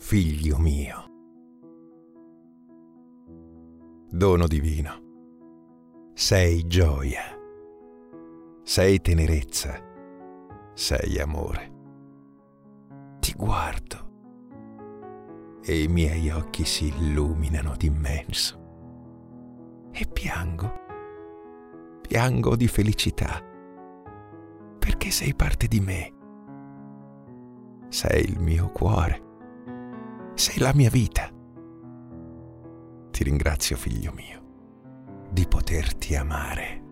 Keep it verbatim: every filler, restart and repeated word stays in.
figlio mio. Dono divino, sei gioia, sei tenerezza, sei amore. Ti guardo e i miei occhi si illuminano d'immenso e piango, piango di felicità, perché sei parte di me. Sei il mio cuore, sei la mia vita. Ti ringrazio, figlio mio, di poterti amare.